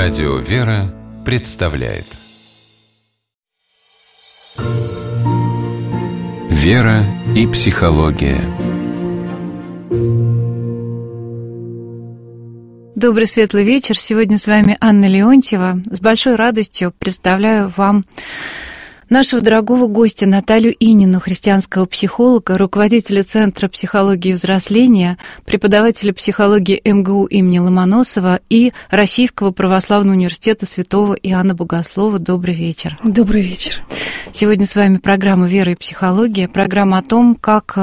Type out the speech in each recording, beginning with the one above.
Радио «Вера» представляет «Вера и психология». Добрый светлый вечер. Сегодня с вами Анна Леонтьева. С большой радостью представляю вам нашего дорогого гостя Наталью Инину, христианского психолога, руководителя Центра психологии и взросления, преподавателя психологии МГУ имени Ломоносова и Российского православного университета святого Иоанна Богослова. Добрый вечер. Добрый вечер. Сегодня с вами программа «Вера и психология», программа о том, как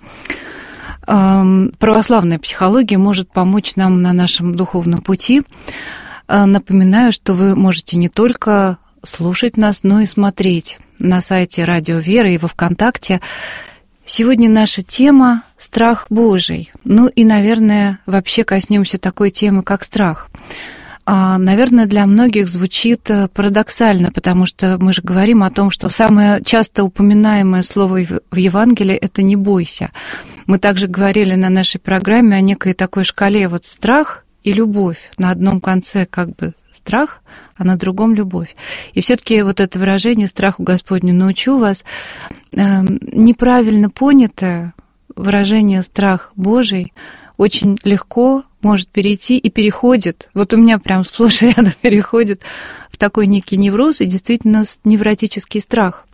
православная психология может помочь нам на нашем духовном пути. Напоминаю, что вы можете не только слушать нас, но и смотреть на сайте Радио Вера и во ВКонтакте. Сегодня наша тема — страх Божий. Ну и, наверное, вообще коснемся такой темы, как страх. Наверное, для многих звучит парадоксально, потому что мы же говорим о том, что самое часто упоминаемое слово в Евангелии — это «не бойся». Мы также говорили на нашей программе о некой такой шкале вот страх и любовь. На одном конце как бы страх, а на другом любовь. И все-таки вот это выражение «страху Господню научу вас» неправильно понятое выражение «страх Божий» очень легко может перейти и переходит, вот у меня прям сплошь и рядом переходит в такой некий невроз и действительно невротический страх.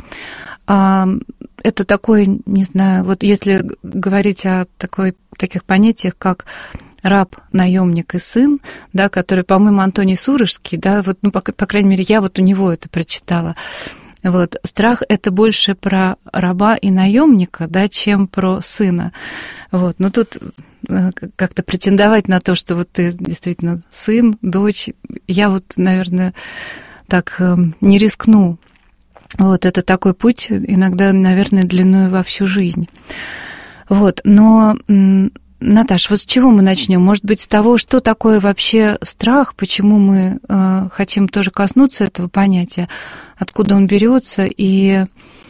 Это такой, не знаю, вот если говорить о таких понятиях, как раб, наемник и сын, да, который, по-моему, Антоний Сурожский, да, вот, ну, по крайней мере, я вот у него это прочитала. Вот, страх — это больше про раба и наемника, да, чем про сына. Вот, но тут как-то претендовать на то, что вот ты действительно сын, дочь, я вот, наверное, так не рискну. Вот, это такой путь, иногда, наверное, длиной во всю жизнь. Вот, но, Наташ, вот с чего мы начнем? Может быть, с того, что такое вообще страх, почему мы хотим тоже коснуться этого понятия, откуда он берется и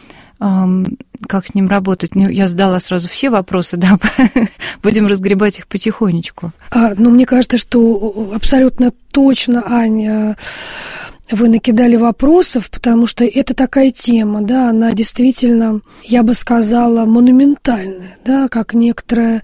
как с ним работать? Ну, я задала сразу все вопросы, да, будем разгребать их потихонечку. Ну, мне кажется, что абсолютно точно, Аня, вы накидали вопросов, потому что это такая тема, да, она действительно, я бы сказала, монументальная, да, как некоторая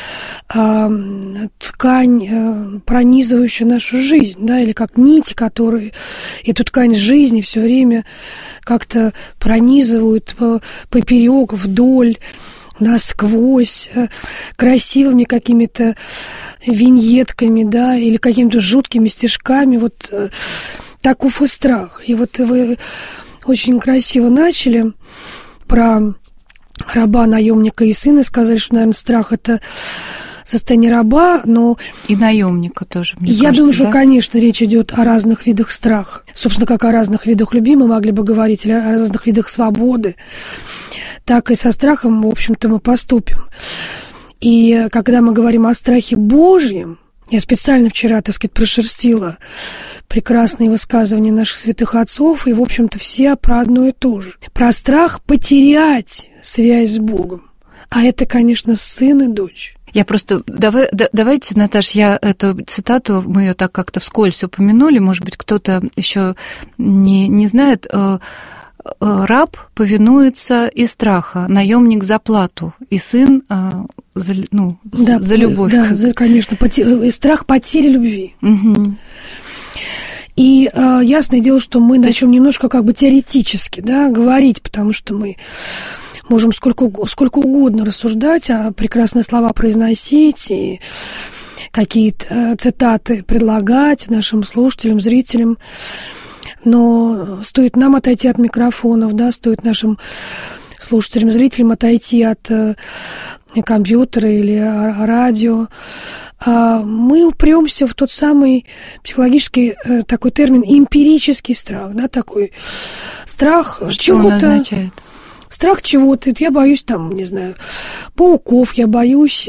ткань, пронизывающая нашу жизнь, да, или как нити, которые эту ткань жизни все время как-то пронизывают поперек, вдоль, насквозь, красивыми какими-то виньетками, да, или какими-то жуткими стишками, вот таков и страх. И вот вы очень красиво начали про раба, наемника и сына, сказали, что, наверное, страх — это состояние раба, но... И наемника тоже, мне кажется, думаю, что, да? Конечно, речь идет о разных видах страха. Собственно, как о разных видах любви мы могли бы говорить, или о разных видах свободы. Так и со страхом, в общем-то, мы поступим. И когда мы говорим о страхе Божьем, я специально вчера, так сказать, прошерстила прекрасные высказывания наших святых отцов, и, в общем-то, все про одно и то же. Про страх потерять связь с Богом. А это, конечно, сын и дочь. Я просто... Давайте, Наташ, я эту цитату, мы ее так как-то вскользь упомянули, может быть, кто-то еще не знает. Раб повинуется из страха, наемник за плату, и сын за любовь. Да, конечно, страх потери любви. Угу. И ясное дело, что мы начнем немножко как бы теоретически, да, говорить, потому что мы можем сколько угодно рассуждать, а прекрасные слова произносить и какие-то цитаты предлагать нашим слушателям, зрителям. Но стоит нам отойти от микрофонов, да, стоит нашим слушателям, зрителям отойти от компьютера или радио, мы упремся в тот самый психологический такой термин эмпирический страх, да, такой страх чего-то. Что он означает? Страх чего-то. Я боюсь, там, не знаю, пауков, я боюсь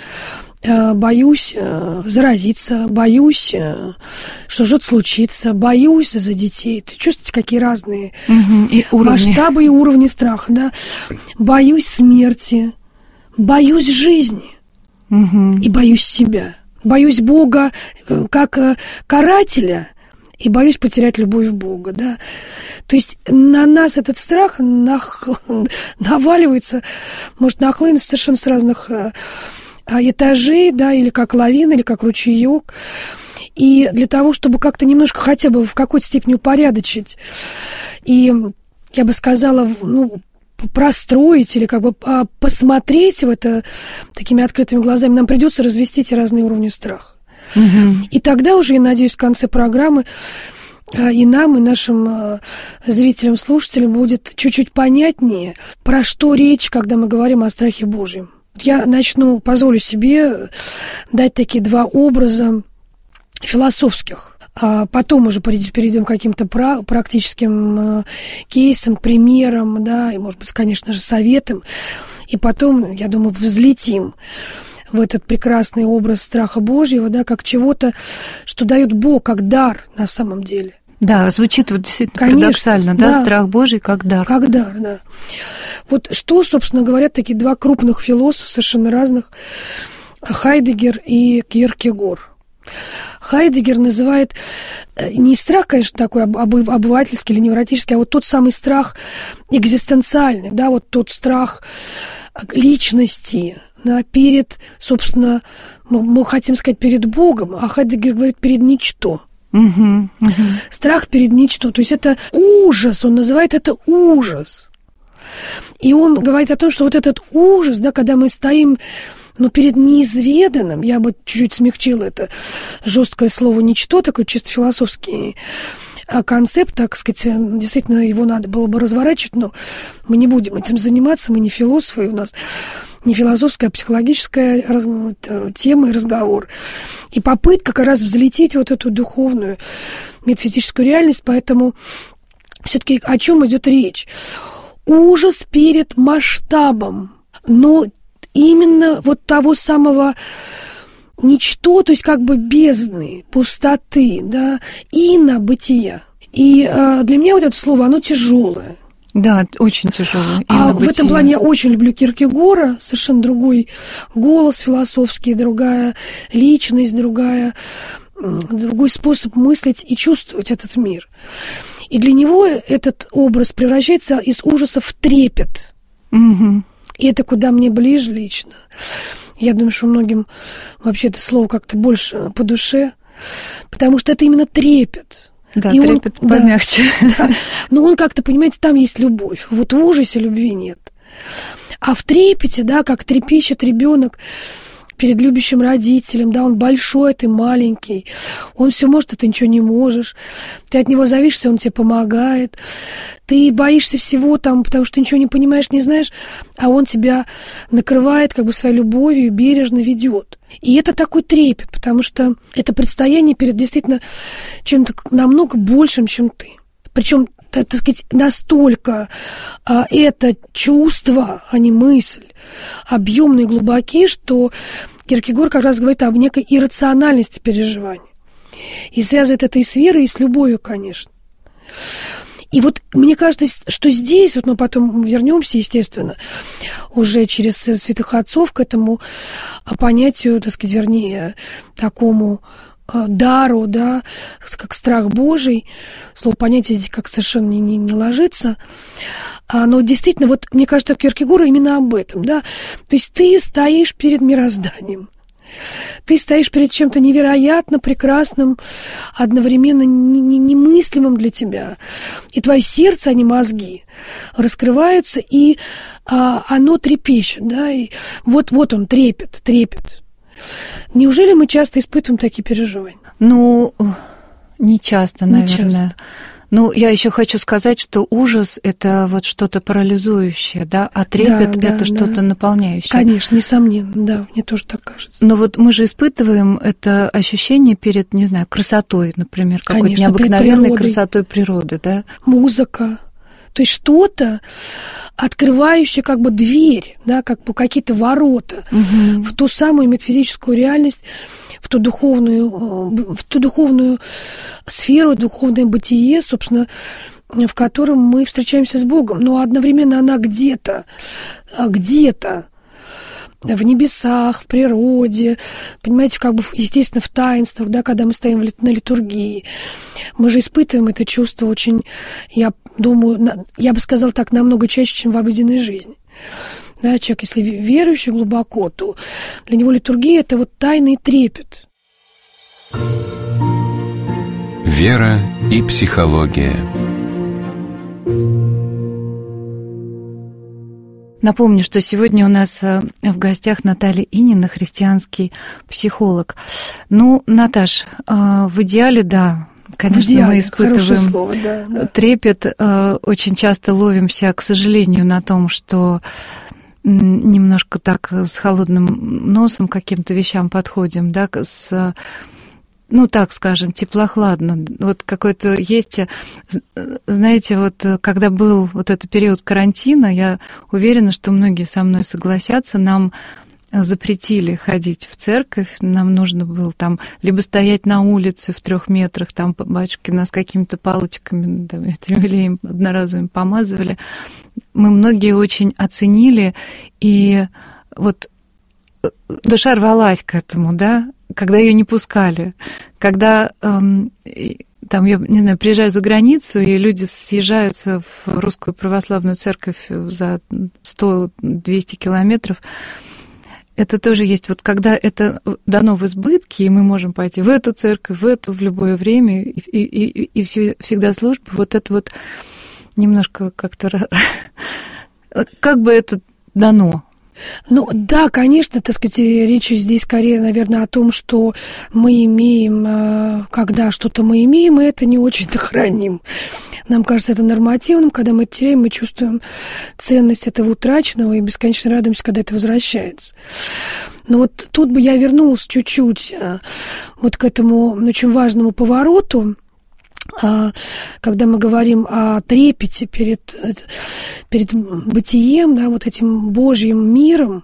заразиться, боюсь, что что-то случится, боюсь за детей. Ты чувствуете, какие разные масштабы и уровни страха, да? Боюсь смерти, боюсь жизни и боюсь себя. Боюсь Бога как карателя и боюсь потерять любовь Бога, да. То есть на нас этот страх наваливается, может нахлынуть совершенно с разных этажей, да, или как лавина, или как ручеёк. И для того, чтобы как-то немножко хотя бы в какой-то степени упорядочить и, я бы сказала, простроить или как бы посмотреть в это такими открытыми глазами, нам придется развести эти разные уровни страха. И тогда уже, я надеюсь, в конце программы и нам, и нашим зрителям, слушателям будет чуть-чуть понятнее, про что речь, когда мы говорим о страхе Божьем. Я позволю себе дать такие два образа философских. А потом уже перейдем к каким-то практическим кейсам, примерам, да, и, может быть, конечно же, советам. И потом, я думаю, взлетим в этот прекрасный образ страха Божьего, да, как чего-то, что дает Бог как дар на самом деле. Да, звучит вот действительно конечно, парадоксально, да, страх Божий как дар. Как дар, да. Вот что, собственно говоря, такие два крупных философа, совершенно разных, Хайдеггер и Кьеркегор. Хайдеггер называет не страх, конечно, такой обывательский или невротический, а вот тот самый страх экзистенциальный, да, вот тот страх личности, да, перед, собственно, мы хотим сказать, перед Богом, а Хайдеггер говорит, перед ничто. Страх перед ничто. То есть это ужас, он называет это ужас. И он говорит о том, что вот этот ужас, да, когда мы стоим, перед неизведанным, я бы чуть-чуть смягчила это жесткое слово «ничто», такой чисто философский концепт, так сказать, действительно его надо было бы разворачивать, но мы не будем этим заниматься, мы не философы, у нас не философская, а психологическая тема и разговор. И попытка как раз взлететь вот эту духовную метафизическую реальность, поэтому все-таки о чем идет речь? Ужас перед масштабом, но именно вот того самого ничто, то есть как бы бездны, пустоты, да, инобытия. И для меня вот это слово, оно тяжелое. Да, очень тяжелое. А в этом плане я очень люблю Кьеркегора, совершенно другой голос философский, другая личность, другой способ мыслить и чувствовать этот мир. И для него этот образ превращается из ужаса в трепет. И это куда мне ближе лично. Я думаю, что многим вообще это слово как-то больше по душе, потому что это именно трепет. Да, и трепет помягче. Да, но он как-то, понимаете, там есть любовь. Вот в ужасе любви нет. А в трепете, да, как трепещет ребенок перед любящим родителем, да, он большой, ты маленький, он все может, а ты ничего не можешь, ты от него зависишься, он тебе помогает, ты боишься всего там, потому что ты ничего не понимаешь, не знаешь, а он тебя накрывает как бы своей любовью, бережно ведет. И это такой трепет, потому что это предстояние перед действительно чем-то намного большим, чем ты. Причем, так сказать, настолько это чувство, а не мысль, объемные, глубокие, что Кьеркегор как раз говорит об некой иррациональности переживаний. И связывает это и с верой, и с любовью, конечно. И вот мне кажется, что здесь, вот мы потом вернемся, естественно, уже через святых отцов к этому понятию, так сказать, вернее, такому дару, да, как страх Божий. Слово понятие здесь как совершенно не ложится. Но действительно, вот мне кажется, Кьеркегор именно об этом, да. То есть ты стоишь перед мирозданием. Ты стоишь перед чем-то невероятно прекрасным, одновременно немыслимым для тебя. И твое сердце, а не мозги, раскрываются, и оно трепещет, да. И вот он, трепет. Неужели мы часто испытываем такие переживания? Не часто, наверное. Не часто. Я еще хочу сказать, что ужас – это вот что-то парализующее, да, а трепет – это что-то наполняющее. Конечно, несомненно, да, мне тоже так кажется. Но вот мы же испытываем это ощущение перед, не знаю, красотой, например, какой-то необыкновенной красотой природы, да? Музыка, то есть что-то, открывающее как бы дверь, да, как бы какие-то ворота в ту самую метафизическую реальность, в ту духовную сферу, духовное бытие, собственно, в котором мы встречаемся с Богом. Но одновременно она где-то в небесах, в природе, понимаете, как бы, естественно, в таинствах, да, когда мы стоим на литургии. Мы же испытываем это чувство очень, я думаю, я бы сказала так, намного чаще, чем в обыденной жизни. Да, человек, если верующий глубоко, то для него литургия – это вот тайный трепет. Вера и психология. Напомню, что сегодня у нас в гостях Наталья Инина, христианский психолог. Ну, Наташ, в идеале, да, конечно, мы испытываем слово, да. трепет, очень часто ловимся, к сожалению, на том, что немножко так с холодным носом к каким-то вещам подходим, да, ну, так скажем, теплохладно. Вот какой-то есть, знаете, вот когда был вот этот период карантина, я уверена, что многие со мной согласятся, нам запретили ходить в церковь, нам нужно было там либо стоять на улице в 3 метрах, там батюшки нас какими-то палочками, там, елеем одноразовыми помазывали. Мы многие очень оценили, и вот душа рвалась к этому, да, когда ее не пускали, когда там, я не знаю, приезжаю за границу, и люди съезжаются в русскую православную церковь за 100-200 километров, это тоже есть. Вот когда это дано в избытке, и мы можем пойти в эту церковь, в эту, в любое время, и всегда служба, вот это вот немножко как-то... Как бы это дано? Ну, да, конечно, так сказать, речь здесь скорее, наверное, о том, что мы имеем, когда что-то мы имеем, и это не очень-то храним. Нам кажется это нормативным, когда мы это теряем, мы чувствуем ценность этого утраченного и бесконечно радуемся, когда это возвращается. Но вот тут бы я вернулась чуть-чуть вот к этому очень важному повороту, когда мы говорим о трепете перед бытием, да, вот этим Божьим миром.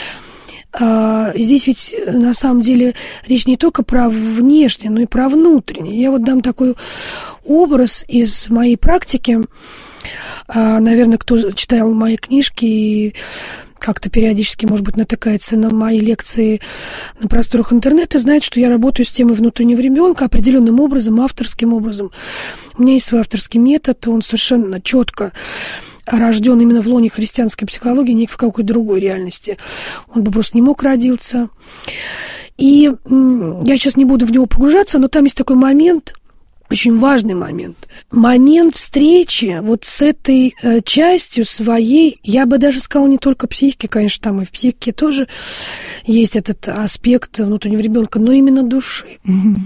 Здесь ведь на самом деле речь не только про внешнее, но и про внутреннее. Я вот дам такой образ из моей практики. Наверное, кто читал мои книжки и как-то периодически, может быть, натыкается на мои лекции на просторах интернета, знает, что я работаю с темой внутреннего ребенка определенным образом, авторским образом. У меня есть свой авторский метод, он совершенно четко рожден именно в лоне христианской психологии, ни в какой другой реальности. Он бы просто не мог родиться. И я сейчас не буду в него погружаться, но там есть такой момент, очень важный момент. Момент встречи вот с этой частью своей, я бы даже сказала, не только психики, конечно, там и в психике тоже есть этот аспект внутреннего ребенка, но именно души.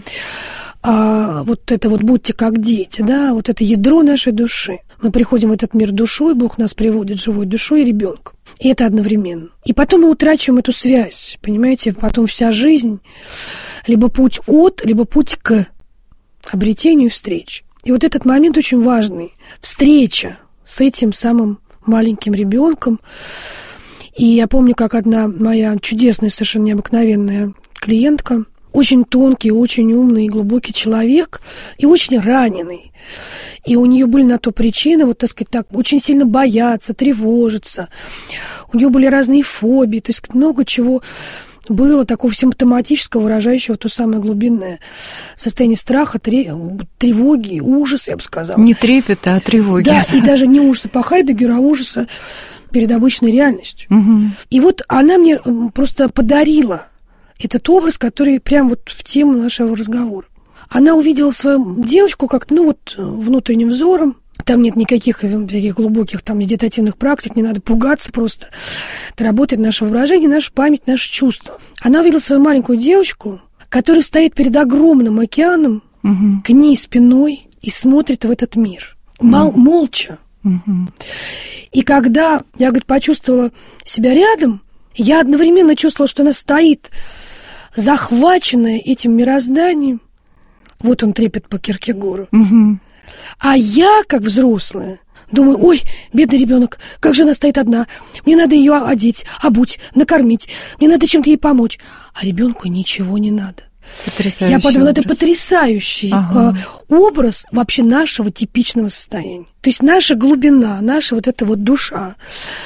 Вот это вот «будьте как дети», да, вот это ядро нашей души. Мы приходим в этот мир душой, Бог нас приводит живой душой и ребенком. И это одновременно. И потом мы утрачиваем эту связь, понимаете, потом вся жизнь либо путь от, либо путь к обретению встреч. И вот этот момент очень важный. Встреча с этим самым маленьким ребенком. И я помню, как одна моя чудесная, совершенно необыкновенная клиентка, очень тонкий, очень умный и глубокий человек, и очень раненый. И у нее были на то причины, вот, так сказать, так, очень сильно бояться, тревожиться. У нее были разные фобии, то есть много чего было такого симптоматического, выражающего то самое глубинное состояние страха, тревоги, ужаса, я бы сказала. Не трепета, а тревоги. Да, и даже не ужаса по Хайдеггеру, а ужаса перед обычной реальностью. Угу. И вот она мне просто подарила этот образ, который прям вот в тему нашего разговора. Она увидела свою девочку как-то, ну вот, внутренним взором. Там нет никаких таких глубоких там медитативных практик, не надо пугаться просто. Это работает наше воображение, наша память, наши чувства. Она увидела свою маленькую девочку, которая стоит перед огромным океаном, к ней спиной и смотрит в этот мир. Молча. И когда я, говорит, почувствовала себя рядом, я одновременно чувствовала, что она стоит, захваченная этим мирозданием. Вот он трепет по Киркегору. А я, как взрослая, думаю, ой, бедный ребенок, как же она стоит одна. Мне надо ее одеть, обуть, накормить. Мне надо чем-то ей помочь. А ребенку ничего не надо. Потрясающий я подумала, образ. это потрясающий образ вообще нашего типичного состояния. То есть наша глубина, наша вот эта вот душа,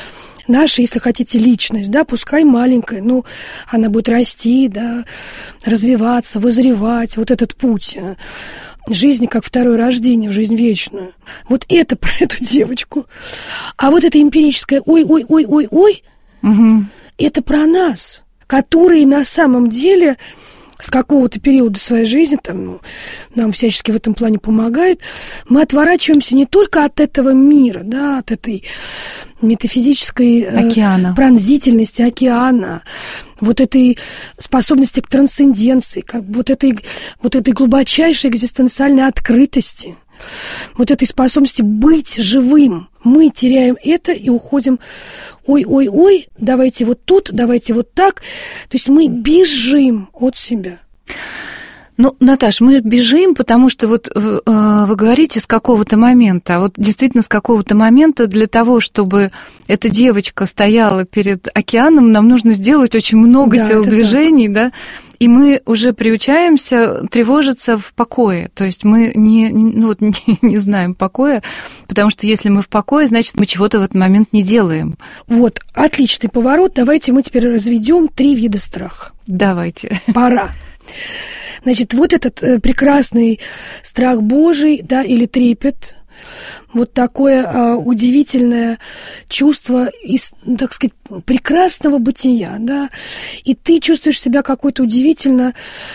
наша, если хотите, личность, да, пускай маленькая, но она будет расти, да, развиваться, вызревать, вот этот путь жизни как второе рождение в жизнь вечную. Вот это про эту девочку. А вот это эмпирическое ой-ой-ой-ой-ой, это про нас, которые на самом деле с какого-то периода своей жизни, там, нам всячески в этом плане помогают, мы отворачиваемся не только от этого мира, да, от этой метафизической пронзительности океана, вот этой способности к трансценденции, как вот этой глубочайшей экзистенциальной открытости, вот этой способности быть живым. Мы теряем это и уходим, ой-ой-ой, давайте вот тут, давайте вот так. То есть мы бежим от себя. Ну, Наташ, мы бежим, потому что вот вы говорите с какого-то момента, а вот действительно с какого-то момента для того, чтобы эта девочка стояла перед океаном, нам нужно сделать очень много телодвижений, да, и мы уже приучаемся тревожиться в покое, то есть мы не знаем покоя, потому что если мы в покое, значит, мы чего-то в этот момент не делаем. Вот, отличный поворот, давайте мы теперь разведем 3 вида страха. Давайте. Пора. Значит, вот этот прекрасный страх Божий, да, или трепет, вот такое удивительное чувство, так сказать, прекрасного бытия, да, и ты чувствуешь себя какой-то удивительно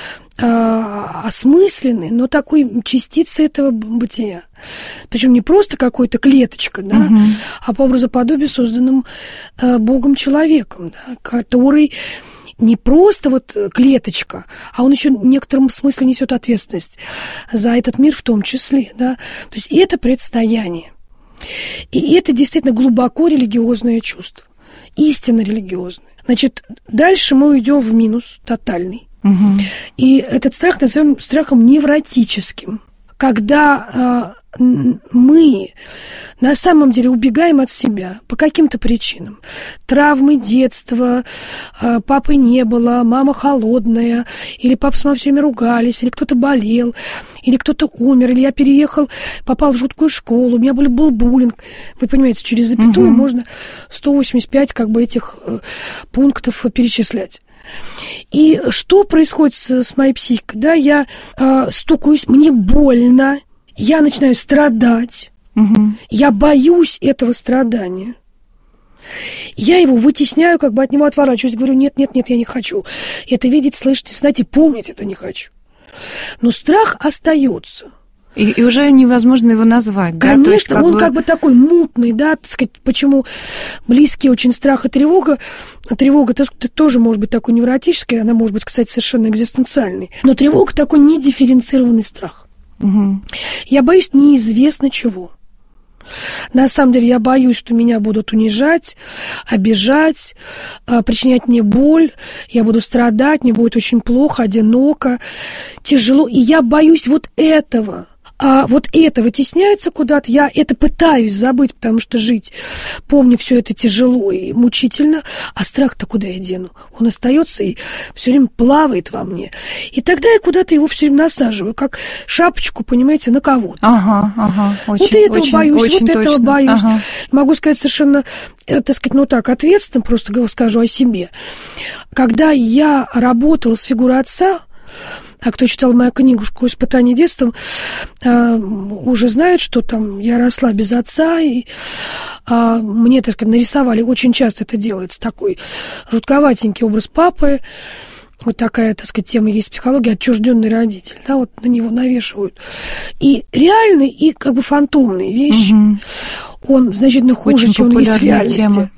осмысленный, но такой частицей этого бытия. Причем не просто какой-то клеточка, да, а по образоподобию созданным Богом человеком, да, который не просто вот клеточка, а он еще в некотором смысле несет ответственность за этот мир в том числе, да. То есть это предстояние. И это действительно глубоко религиозное чувство, истинно религиозное. Значит, дальше мы уйдем в минус тотальный. И этот страх назовем страхом невротическим, когда мы на самом деле убегаем от себя по каким-то причинам. Травмы детства, папы не было, мама холодная, или папа с мамой все время ругались, или кто-то болел, или кто-то умер, или я переехал, попал в жуткую школу, у меня был буллинг. Вы понимаете, через запятую можно 185 как бы этих пунктов перечислять. И что происходит с моей психикой? Да, я стукаюсь, мне больно, я начинаю страдать, я боюсь этого страдания. Я его вытесняю, как бы от него отворачиваюсь, говорю, нет, я не хочу. Это видеть, слышать, знать и помнить это не хочу. Но страх остается. И уже невозможно его назвать, конечно, да? То есть, он как бы такой мутный, да, так сказать, почему близкие очень страх и тревога. Тревога тоже может быть такой невротической, она может быть, кстати, совершенно экзистенциальной. Но тревога такой недифференцированный страх. Я боюсь неизвестно чего. На самом деле я боюсь, что меня будут унижать, обижать, причинять мне боль, я буду страдать, мне будет очень плохо, одиноко, тяжело, и я боюсь вот этого. А вот это вытесняется куда-то, я это пытаюсь забыть, потому что жить, помню, все это тяжело и мучительно, а страх-то куда я дену? Он остается и все время плавает во мне. И тогда я куда-то его все время насаживаю, как шапочку, понимаете, на кого-то. Очень, вот этого очень, боюсь, очень вот точно. этого боюсь. Могу сказать совершенно, так сказать, так, ответственно, просто скажу о себе. Когда я работала с фигурой отца, а кто читал мою книгушку «Испытание детством», уже знает, что там я росла без отца, и мне, так сказать, нарисовали, очень часто это делается, такой жутковатенький образ папы, вот такая, так сказать, тема есть в психологии, отчужденный родитель, да, вот на него навешивают. И реальные, и как бы фантомные вещи. Он значительно хуже, чем он есть в реальности.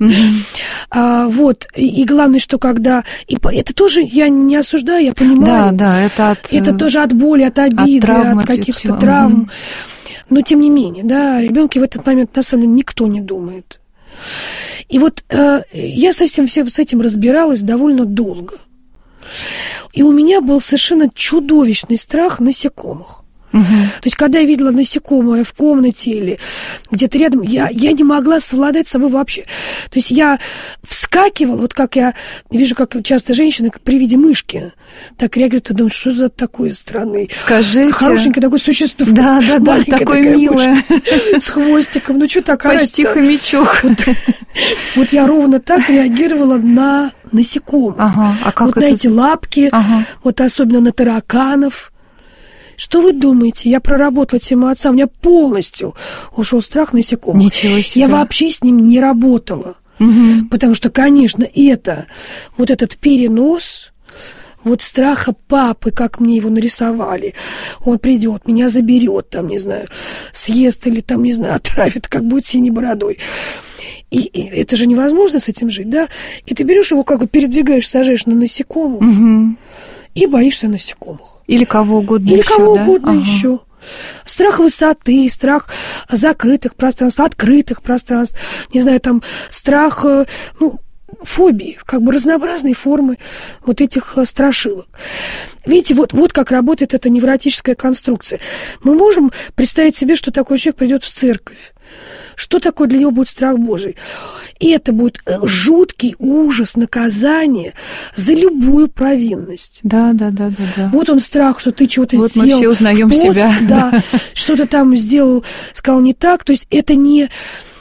Вот. И главное, что когда... И это тоже я не осуждаю, я понимаю. Да, это тоже от боли, от обиды, от каких-то травм. Но тем не менее, да, о ребенке в этот момент на самом деле никто не думает. И вот я совсем с этим разбиралась довольно долго. И у меня был совершенно чудовищный страх насекомых. То есть, когда я видела насекомое в комнате или где-то рядом, я не могла совладать с собой вообще. То есть, я вскакивала, вот как я вижу, как часто женщины при виде мышки так реагируют, ты думаешь, что за такое странное, скажите, хорошенькое такое существо. Да, такое милое. С хвостиком, ну что так орать-то? Почти хомячок. Вот я ровно так реагировала на насекомых. А как вот это? на эти лапки, вот особенно на тараканов. Что вы думаете? Я проработала тему отца, у меня полностью ушел страх насекомых. Ничего себе. Я вообще с ним не работала. Потому что, конечно, вот этот перенос вот страха папы, как мне его нарисовали. Он придет, меня заберет, там, не знаю, съест или там, не знаю, отравит, как будет синей бородой. И это же невозможно с этим жить, да? И ты берешь его, как бы передвигаешь, сажаешь на насекомых и боишься насекомых. Или кого угодно Или еще, кого да? угодно еще. Страх высоты, страх закрытых пространств, открытых пространств. Не знаю, там страх, фобии, как бы разнообразные формы вот этих страшилок. Видите, вот как работает эта невротическая конструкция. Мы можем представить себе, что такой человек придет в церковь. Что такое для него будет страх Божий? И это будет жуткий ужас, наказание за любую провинность. Да. Вот он страх, что ты чего-то вот сделал. Мы все узнаем себя. Да, что-то там сделал, сказал не так. То есть это не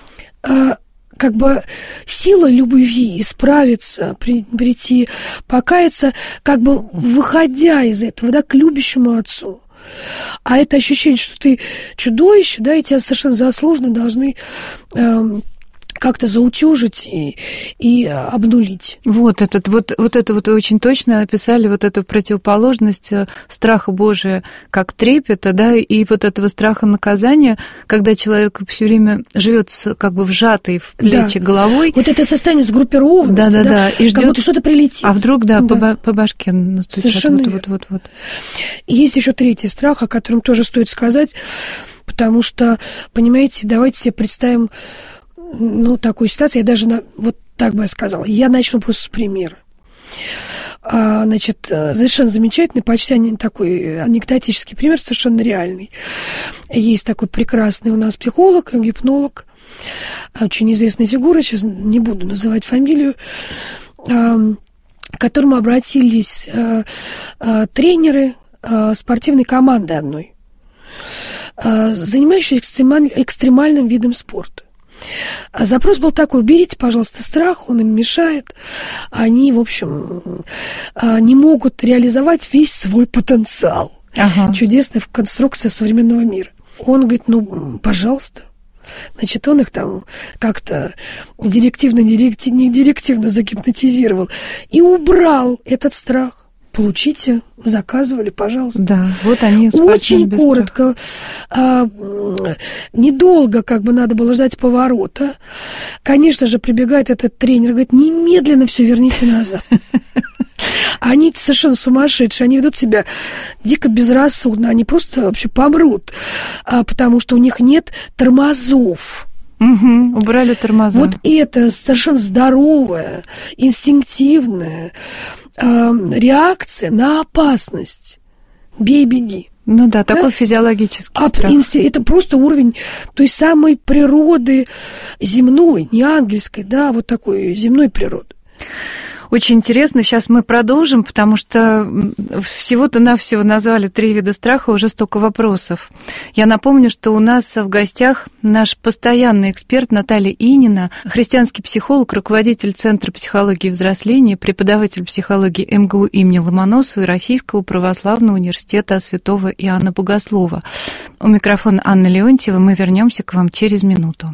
как бы сила любви исправиться, прийти, покаяться, как бы выходя из этого, да, к любящему отцу. А это ощущение, что ты чудовище, да, и тебя совершенно заслуженно должны как-то заутюжить и обнулить. Вот это вы очень точно описали вот эту противоположность страха Божия как трепета, да, и вот этого страха наказания, когда человек все время живет как бы вжатый в плечи головой. Вот это состояние сгруппированности, да, и ждет, как будто что-то прилетит. А вдруг, по башке настучат. Совершенно вот. Есть еще третий страх, о котором тоже стоит сказать, потому что, понимаете, давайте себе представим такую ситуацию, я даже вот так бы я сказала. Я начну просто с примера. Значит, совершенно замечательный, почти такой анекдотический пример, совершенно реальный. Есть такой прекрасный у нас психолог, гипнолог, очень известная фигура, сейчас не буду называть фамилию, к которому обратились тренеры спортивной команды одной, занимающиеся экстремальным видом спорта. Запрос был такой: уберите, пожалуйста, страх, он им мешает. Они, в общем, не могут реализовать весь свой потенциал. Чудесная конструкция современного мира. Он говорит, пожалуйста. Значит, он их там как-то недирективно загипнотизировал и убрал этот страх. Получите, заказывали, пожалуйста. Да, вот они. Очень коротко, недолго как бы надо было ждать поворота. Конечно же, прибегает этот тренер, говорит, немедленно все верните назад. Они совершенно сумасшедшие, они ведут себя дико безрассудно, они просто вообще помрут, потому что у них нет тормозов. Убрали тормоза. Вот это совершенно здоровая, инстинктивная реакция на опасность. Бей, беги. Такой физиологический страх. Это просто уровень той самой природы земной, не ангельской, да, вот такой земной природы. Очень интересно. Сейчас мы продолжим, потому что всего-то навсего назвали 3 вида страха, уже столько вопросов. Я напомню, что у нас в гостях наш постоянный эксперт Наталья Инина, христианский психолог, руководитель Центра психологии и взросления, преподаватель психологии МГУ имени Ломоносова и Российского православного университета Святого Иоанна Богослова. У микрофона Анна Леонтьева. Мы вернемся к вам через минуту.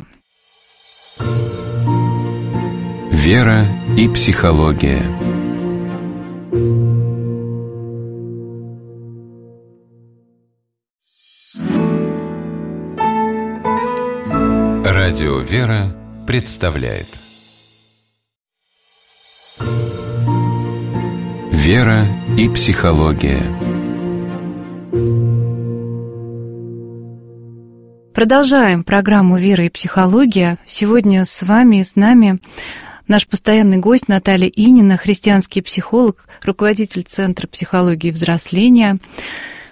Вера и психология. Радио «Вера» представляет Вера и психология. Продолжаем программу «Вера и психология». Сегодня с вами и с нами наш постоянный гость Наталья Инина, христианский психолог, руководитель Центра психологии и взросления.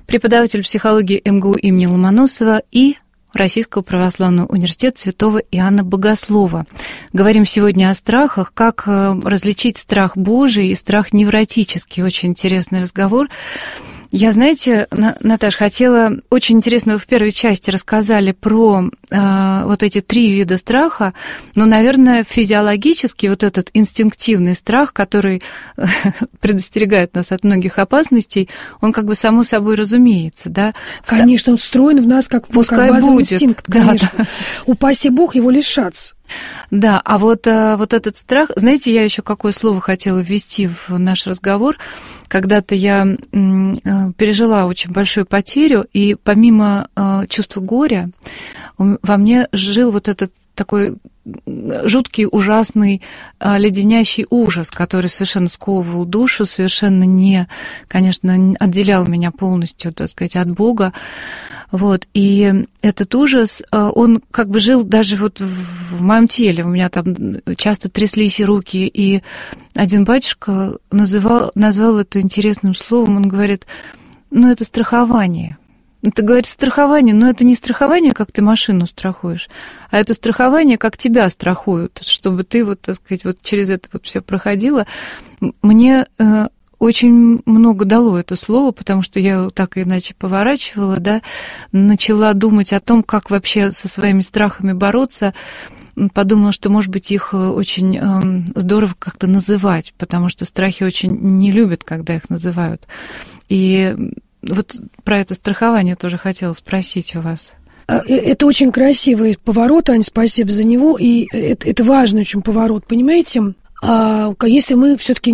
преподаватель психологии МГУ имени Ломоносова и Российского православного университета святого Иоанна Богослова. Говорим сегодня о страхах, как различить страх Божий и страх невротический. Очень интересный разговор. Я, знаете, Наташ, хотела... Очень интересно, вы в первой части рассказали про вот эти 3 вида страха, но, наверное, физиологически вот этот инстинктивный страх, который предостерегает нас от многих опасностей, он как бы само собой разумеется, да? Конечно, он встроен в нас как базовый инстинкт, конечно. Да. Упаси Бог его лишаться. Да, а вот этот страх... Знаете, я еще какое слово хотела ввести в наш разговор. Когда-то я пережила очень большую потерю, и помимо чувства горя во мне жил вот этот такой жуткий, ужасный, леденящий ужас, который совершенно сковывал душу, совершенно не, конечно, отделял меня полностью, так сказать, от Бога. Вот. И этот ужас, он как бы жил даже вот в моем теле. У меня там часто тряслись руки, и один батюшка назвал это интересным словом. Он говорит, это страхование. Это, говорит, страхование, но это не страхование, как ты машину страхуешь, а это страхование, как тебя страхуют, чтобы ты, вот, так сказать, вот через это вот все проходила. Мне очень много дало это слово, потому что я так и иначе поворачивала, да, начала думать о том, как вообще со своими страхами бороться. Подумала, что, может быть, их очень здорово как-то называть, потому что страхи очень не любят, когда их называют. И вот про это страхование тоже хотела спросить у вас. Это очень красивый поворот, Аня, спасибо за него, и это важный очень поворот, понимаете? Если мы все-таки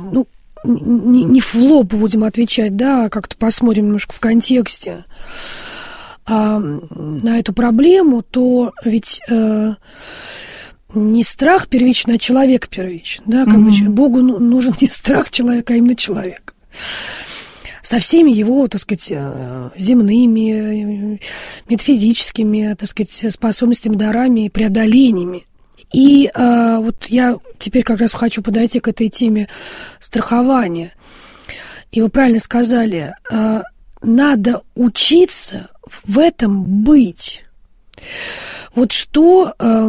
не в лоб будем отвечать, да, как-то посмотрим немножко в контексте на эту проблему, то ведь не страх первичный, а человек первичен, да, как бы Богу нужен не страх человека, а именно человек. Со всеми его, так сказать, земными, метафизическими, так сказать, способностями, дарами и преодолениями. И вот я теперь как раз хочу подойти к этой теме страхования. И вы правильно сказали, надо учиться в этом быть. Вот что,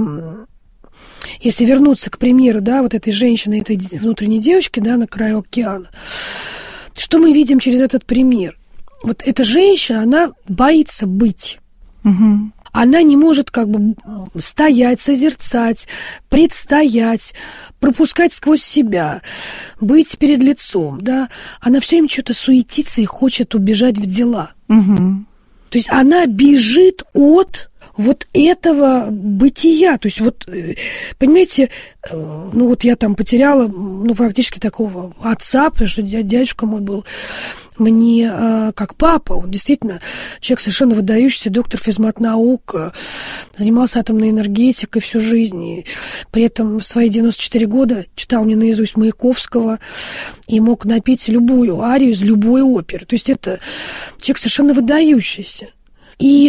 если вернуться к примеру, да, вот этой женщины, этой внутренней девочки, да, на краю океана, что мы видим через этот пример? Вот эта женщина, она боится быть. Угу. Она не может как бы стоять, созерцать, предстоять, пропускать сквозь себя, быть перед лицом, да. Она все время что-то суетится и хочет убежать в дела. Угу. То есть она бежит от вот этого бытия. То есть вот, понимаете, вот я там потеряла, практически такого отца, потому что дядюшка мой был мне как папа. Он действительно человек совершенно выдающийся, доктор физмат-наук, занимался атомной энергетикой всю жизнь. И при этом в свои 94 года читал мне наизусть Маяковского и мог напеть любую арию из любой оперы. То есть это человек совершенно выдающийся. И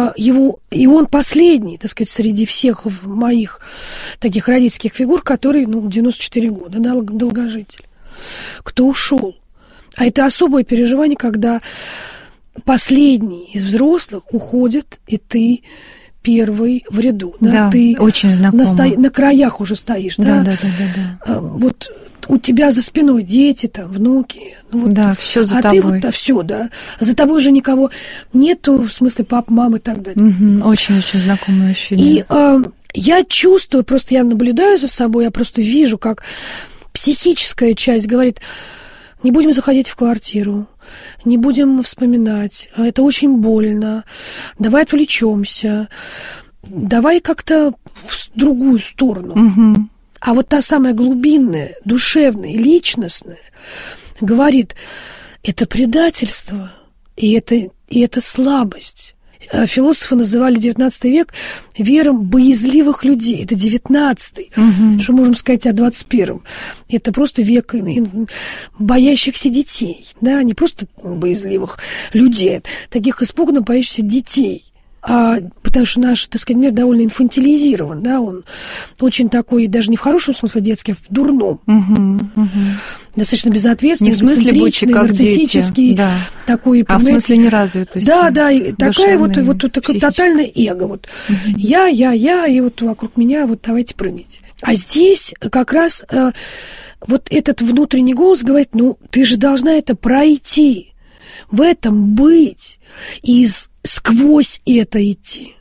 он последний, так сказать, среди всех моих таких родительских фигур, который, 94 года, да, долгожитель. Кто ушел. А это особое переживание, когда последний из взрослых уходит, и ты первый в ряду. Да, ты очень знакомо. На краях уже стоишь. Да. Вот у тебя за спиной дети, там, внуки. Да, все за тобой. А ты все, да. За тобой же никого нету, в смысле пап, мам и так далее. Угу, очень-очень знакомое ощущение. И я чувствую, просто я наблюдаю за собой, я просто вижу, как психическая часть говорит: не будем заходить в квартиру, не будем вспоминать, это очень больно, давай отвлечемся, давай как-то в другую сторону. Угу. А вот та самая глубинная, душевная, личностная говорит: это предательство, и это слабость. Философы называли XIX век вером боязливых людей. Это XIX. Угу. Что можем сказать о XXI? Это просто век боящихся детей. Да? Не просто боязливых людей, таких испуганно боящихся детей. Потому что наш, так сказать, мир довольно инфантилизирован, да, он очень такой, даже не в хорошем смысле детский, а в дурном. Достаточно безответственный, не в смысле эгоцентричный, как нарциссический, дети, да. такой, а в смысле неразвитости. Да, и такая вот тотальное эго. Вот. Я, и вот вокруг меня вот давайте прыгайте. А здесь как раз вот этот внутренний голос говорит, ну, ты же должна это пройти, в этом быть и сквозь это идти.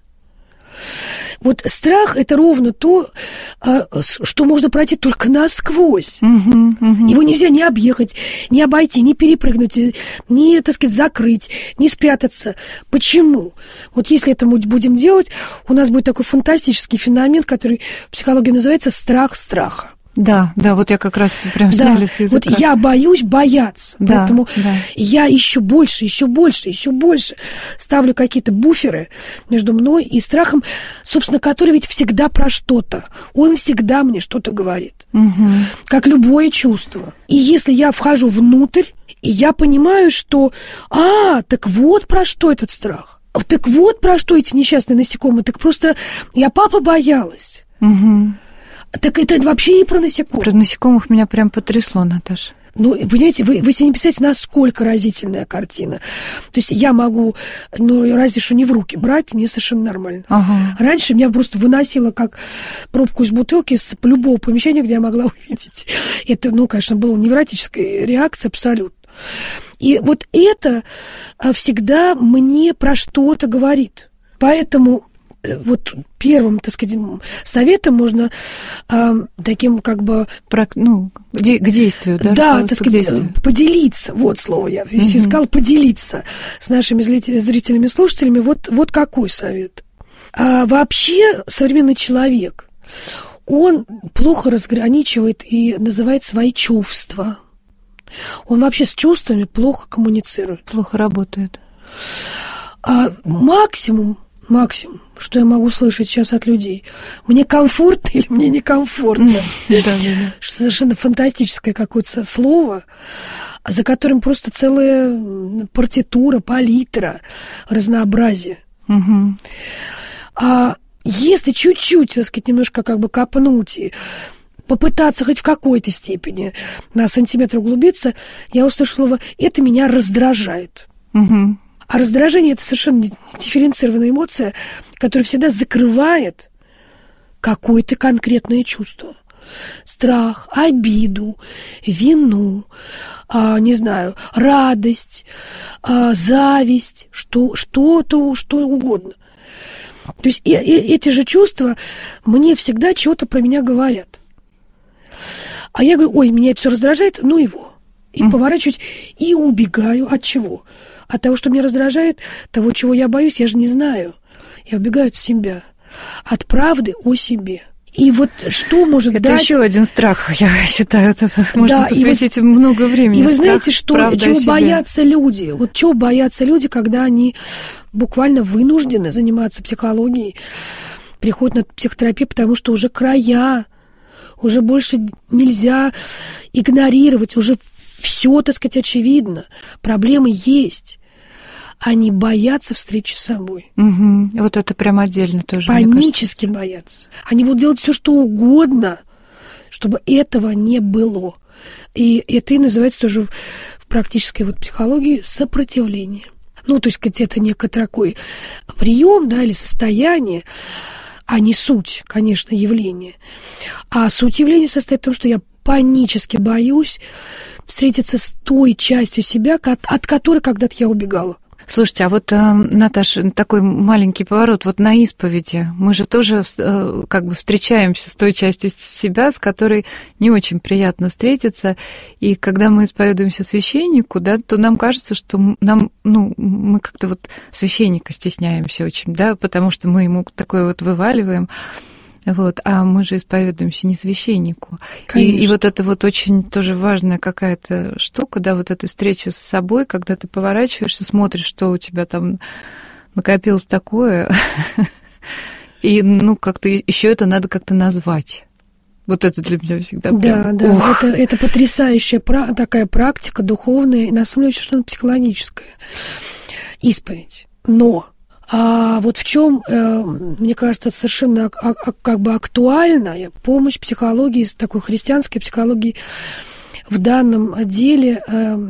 Вот страх – это ровно то, что можно пройти только насквозь. Его нельзя ни объехать, ни обойти, ни перепрыгнуть, ни, так сказать, закрыть, ни спрятаться. Почему? Вот если это мы будем делать, у нас будет такой фантастический феномен, который в психологии называется страх страха. Да, вот я как раз прям сняли с языка. Вот я боюсь бояться, поэтому да. я еще больше ставлю какие-то буферы между мной и страхом, собственно, который ведь всегда про что-то. Он всегда мне что-то говорит, как любое чувство. И если я вхожу внутрь, и я понимаю, что, так вот про что этот страх, так вот про что эти несчастные насекомые, так просто я папа боялась. Так это вообще не про насекомых. Про насекомых меня прям потрясло, Наташа. Ну, понимаете, вы себе не представляете, насколько разительная картина. То есть я могу, разве что не в руки брать, мне совершенно нормально. Раньше меня просто выносило как пробку из бутылки с любого помещения, где я могла увидеть. Это, конечно, была невротическая реакция абсолютно. И вот это всегда мне про что-то говорит. Поэтому вот первым, так сказать, советом можно таким как бы... к действию, да? Да, так сказать, поделиться, вот слово я искала, поделиться с нашими зрителями, слушателями, вот какой совет. Вообще современный человек, он плохо разграничивает и называет свои чувства. Он вообще с чувствами плохо коммуницирует. Плохо работает. Максимум, что я могу слышать сейчас от людей, мне комфортно или мне некомфортно. Что совершенно фантастическое какое-то слово, за которым просто целая партитура, палитра, разнообразие. А если чуть-чуть, так сказать, немножко как бы копнуть и попытаться хоть в какой-то степени на сантиметр углубиться, я услышу слово «это меня раздражает». А раздражение – это совершенно дифференцированная эмоция, которая всегда закрывает какое-то конкретное чувство. Страх, обиду, вину, не знаю, радость, зависть, что угодно. То есть эти же чувства мне всегда чего-то про меня говорят. А я говорю, меня это все раздражает, ну его. И поворачиваюсь, и убегаю от чего? От того, что меня раздражает, того, чего я боюсь, я же не знаю. Я убегаю от себя, от правды о себе. И вот что может это дать... Это еще один страх, я считаю, это можно посвятить много времени. И вы знаете, чего боятся люди? Вот чего боятся люди, когда они буквально вынуждены заниматься психологией, приходят на психотерапию, потому что уже края, уже больше нельзя игнорировать, уже все, так сказать, очевидно. Проблемы есть. Они боятся встречи с собой. Вот это прям отдельно тоже. Панически боятся. Они будут делать все, что угодно, чтобы этого не было. И это и называется тоже в практической психологии сопротивление. То есть это некий такой прием, да, или состояние, а не суть, конечно, явления. А суть явления состоит в том, что я панически боюсь встретиться с той частью себя, от которой когда-то я убегала. Слушайте, а вот, Наташа, такой маленький поворот. Вот на исповеди мы же тоже как бы встречаемся с той частью себя, с которой не очень приятно встретиться. И когда мы исповедуемся священнику, да, то нам кажется, что мы как-то священника стесняемся очень, да, потому что мы ему такое вываливаем. А мы же исповедуемся не священнику. И это очень тоже важная какая-то штука, да, эта встреча с собой, когда ты поворачиваешься, смотришь, что у тебя там накопилось такое, и, как-то еще это надо как-то назвать. Это для меня всегда прям... Да, это потрясающая такая практика духовная, и на самом деле совершенно психологическая исповедь. Но А вот в чем, мне кажется, совершенно как бы актуальная помощь психологии, такой христианской психологии в данном деле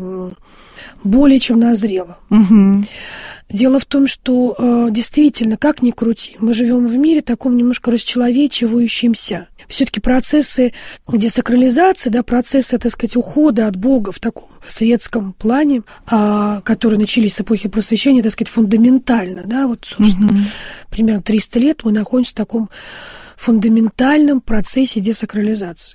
более чем назрела. Угу. Дело в том, что действительно, как ни крути, мы живем в мире таком немножко расчеловечивающемся. Все-таки процессы десакрализации, да, процессы, так сказать, ухода от Бога в таком светском плане, которые начались с эпохи Просвещения, так сказать, фундаментально, да, вот, собственно, примерно 300 лет мы находимся в таком фундаментальном процессе десакрализации.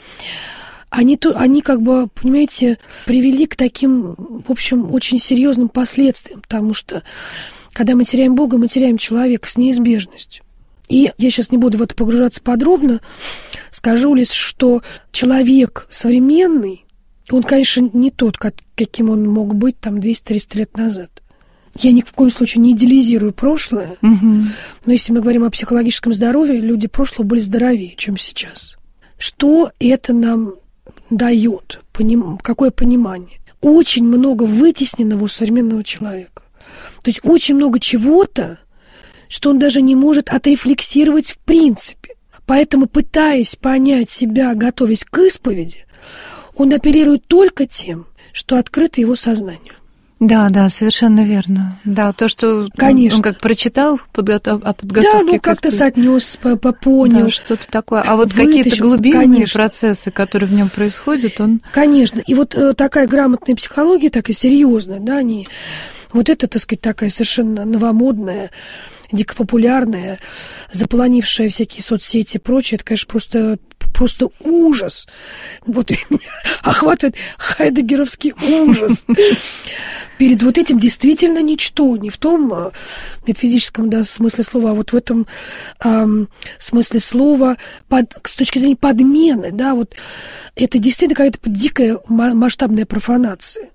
Они как бы, понимаете, привели к таким, в общем, очень серьезным последствиям, потому что, когда мы теряем Бога, мы теряем человека с неизбежностью. И я сейчас не буду в это погружаться подробно, скажу лишь, что человек современный, он, конечно, не тот, каким он мог быть там 200-300 лет назад. Я ни в коем случае не идеализирую прошлое, но если мы говорим о психологическом здоровье, люди прошлого были здоровее, чем сейчас. Что это нам дает? Какое понимание? Очень много вытесненного у современного человека. То есть очень много чего-то, что он даже не может отрефлексировать в принципе. Поэтому, пытаясь понять себя, готовясь к исповеди, он апеллирует только тем, что открыто его сознанию. Да, совершенно верно. Да, то, что конечно. Он как прочитал о подготовке. Да, ну как-то соотнес, понял. Да, что-то такое. А вот какие-то глубинные процессы, которые в нем происходят, он... Конечно. И вот такая грамотная психология, такая серьезная, да, не... Вот это, так сказать, такая совершенно новомодная, дико популярная, заполонившая всякие соцсети и прочее, это, конечно, просто ужас. Вот меня охватывает хайдеггеровский ужас. Перед вот этим действительно ничто, не в том метафизическом, да, смысле слова, а вот в этом смысле слова с точки зрения подмены, да, вот это действительно какая-то дикая масштабная профанация.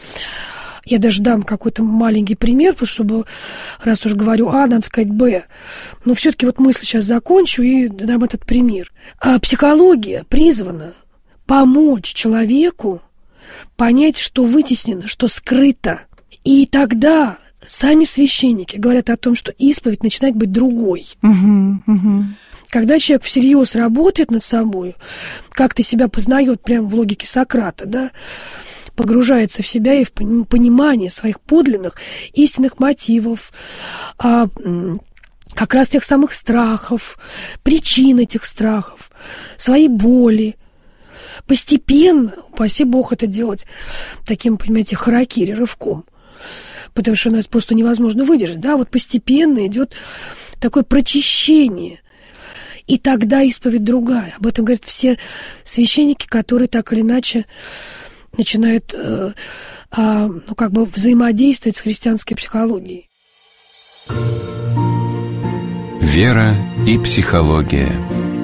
Я даже дам какой-то маленький пример, чтобы, раз уж говорю А, надо сказать Б. Но все-таки вот мысль сейчас закончу и дам этот пример. Психология призвана помочь человеку понять, что вытеснено, что скрыто. И тогда сами священники говорят о том, что исповедь начинает быть другой. Когда человек всерьез работает над собой, как-то себя познает прямо в логике Сократа, да, погружается в себя и в понимание своих подлинных истинных мотивов, как раз тех самых страхов, причин этих страхов, своей боли. Постепенно, упаси Бог это делать таким, понимаете, харакири, рывком, потому что у нас просто невозможно выдержать, да, вот постепенно идет такое прочищение. И тогда исповедь другая. Об этом говорят все священники, которые так или иначе начинают как бы взаимодействовать с христианской психологией. Вера и психология.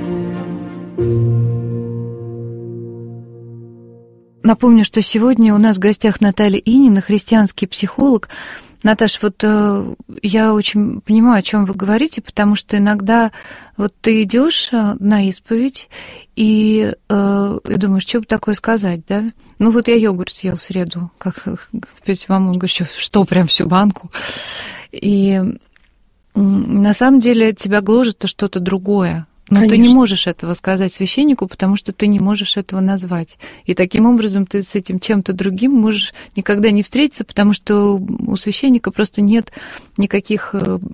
Напомню, что сегодня у нас в гостях Наталья Инина, христианский психолог. Наташ, вот я очень понимаю, о чем вы говорите, потому что иногда вот ты идешь на исповедь и думаешь, что бы такое сказать, да? Ну вот я йогурт съел в среду, как вам он говорит, что прям всю банку. И на самом деле тебя гложет что-то другое. Но Конечно. Ты не можешь этого сказать священнику, потому что ты не можешь этого назвать. И таким образом ты с этим чем-то другим можешь никогда не встретиться, потому что у священника просто нет никаких,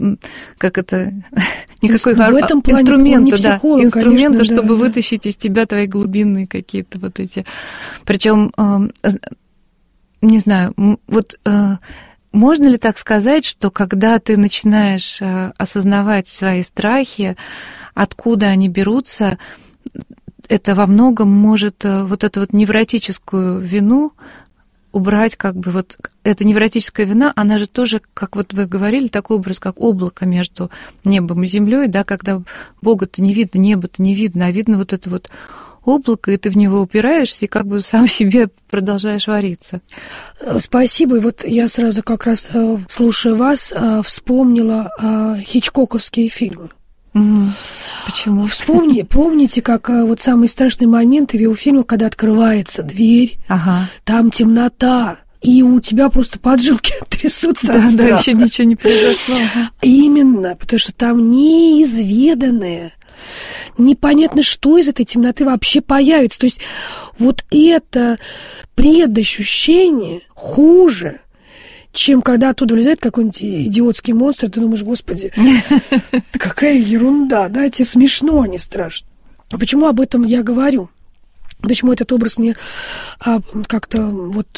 никакой инструмента, чтобы вытащить из тебя твои глубинные какие-то вот эти. Причем, не знаю, вот можно ли так сказать, что когда ты начинаешь осознавать свои страхи, откуда они берутся, это во многом может вот эту вот невротическую вину убрать, как бы вот эта невротическая вина, она же тоже, как вот вы говорили, такой образ, как облако между небом и землей, да, когда Бога-то не видно, небо-то не видно, а видно вот это вот облако, и ты в него упираешься, и как бы сам себе продолжаешь вариться. Спасибо. И вот я сразу как раз, слушая вас, вспомнила хичкоковские фильмы. Почему? Помните, как вот самые страшные моменты в его фильмах, когда открывается дверь, там темнота, и у тебя просто поджилки трясутся от страха. Да, еще ничего не произошло. Именно, потому что там неизведанное. Непонятно, что из этой темноты вообще появится. То есть вот это предощущение хуже, чем когда оттуда вылезает какой-нибудь идиотский монстр, ты думаешь, господи, какая ерунда, да, тебе смешно, а не страшно. Почему об этом я говорю? Почему этот образ мне как-то вот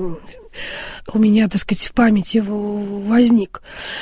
у меня, так сказать, в памяти возник?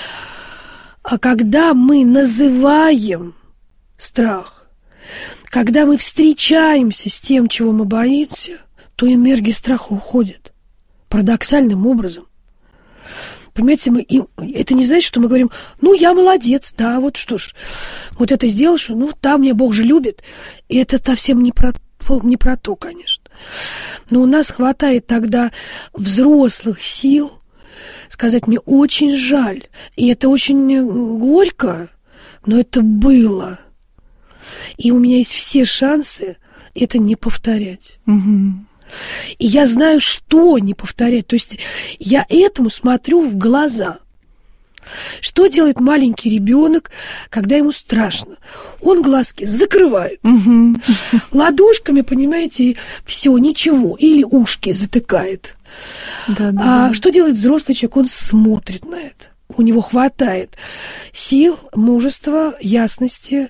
А когда мы называем страх, когда мы встречаемся с тем, чего мы боимся, то энергия страха уходит парадоксальным образом. Понимаете, это не значит, что мы говорим, ну, я молодец, да, вот что ж, вот это сделал, что, ну, да, меня Бог же любит. И это совсем не про то, конечно. Но у нас хватает тогда взрослых сил сказать, мне очень жаль. И это очень горько, но это было. И у меня есть все шансы это не повторять. Угу. И я знаю, что не повторять. То есть я этому смотрю в глаза. Что делает маленький ребенок, когда ему страшно? Он глазки закрывает. Угу. Ладошками, понимаете, все, ничего. Или ушки затыкает. Да. Что делает взрослый человек? Он смотрит на это. У него хватает сил, мужества, ясности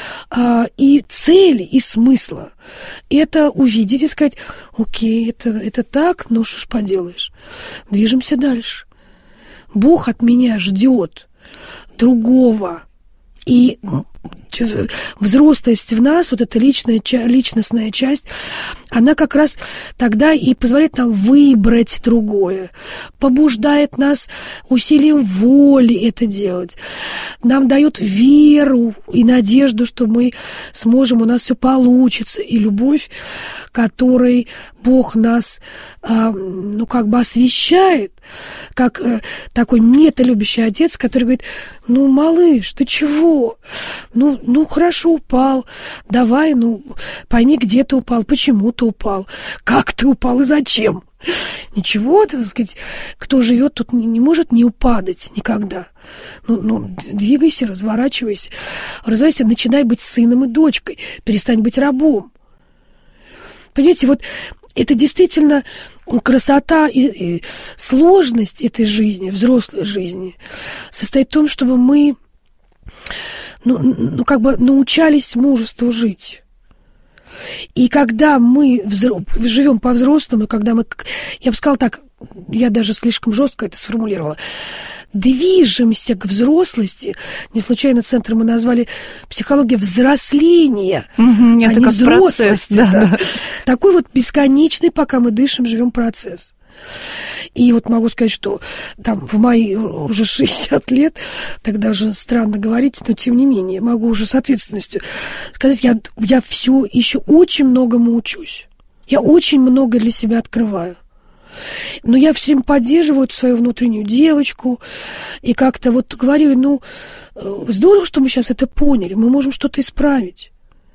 и цели, и смысла. Это увидеть и сказать, окей, это так, ну что ж поделаешь. Движемся дальше. Бог от меня ждет другого. И взрослость в нас, вот эта личностная часть, она как раз тогда и позволяет нам выбрать другое, побуждает нас усилием воли это делать, нам дает веру и надежду, что мы сможем, у нас все получится, и любовь, которой Бог нас, освящает, как такой металюбящий отец, который говорит, ну, малыш, ты чего? Ну, хорошо, упал. Давай, пойми, где ты упал, почему ты упал, как ты упал и зачем. Ничего, так сказать, кто живет тут не может не упадать никогда. Двигайся, разворачивайся, начинай быть сыном и дочкой, перестань быть рабом. Понимаете, вот это действительно красота и сложность этой жизни, взрослой жизни, состоит в том, чтобы мы научались мужеству жить. И когда мы живем по-взрослому, когда мы, я бы сказала так, я даже слишком жестко это сформулировала, движемся к взрослости, не случайно центр мы назвали психология взросления, это не как взрослости. процесс, да. Такой вот бесконечный, пока мы дышим, живем процесс. И вот могу сказать, что там в мои уже 60 лет, тогда уже странно говорить, но тем не менее, могу уже с ответственностью сказать, я все еще очень многому учусь. Я очень много для себя открываю. Но я все время поддерживаю свою внутреннюю девочку и как-то вот говорю, здорово, что мы сейчас это поняли, мы можем что-то исправить.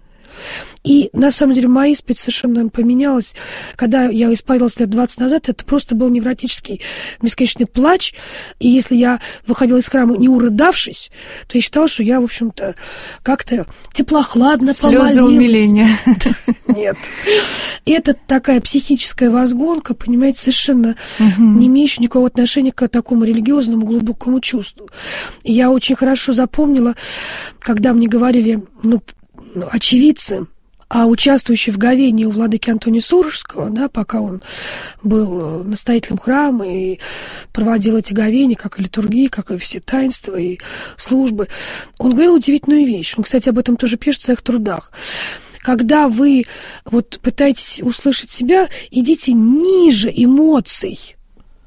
И, на самом деле, моя исповедь совершенно поменялась. Когда я исповедовалась лет 20 назад, это просто был невротический бесконечный плач. И если я выходила из храма, не урыдавшись, то я считала, что я, в общем-то, как-то теплохладно помолилась. Слезы умиления. Нет. Это такая психическая возгонка, понимаете, совершенно не имеющая никакого отношения к такому религиозному глубокому чувству. И я очень хорошо запомнила, когда мне говорили, очевидцы, участвующие в говении у владыки Антония Сурожского, да, пока он был настоятелем храма и проводил эти говения, как и литургии, как и все таинства и службы, он говорил удивительную вещь. Он, кстати, об этом тоже пишет в своих трудах. Когда вы вот пытаетесь услышать себя, идите ниже эмоций,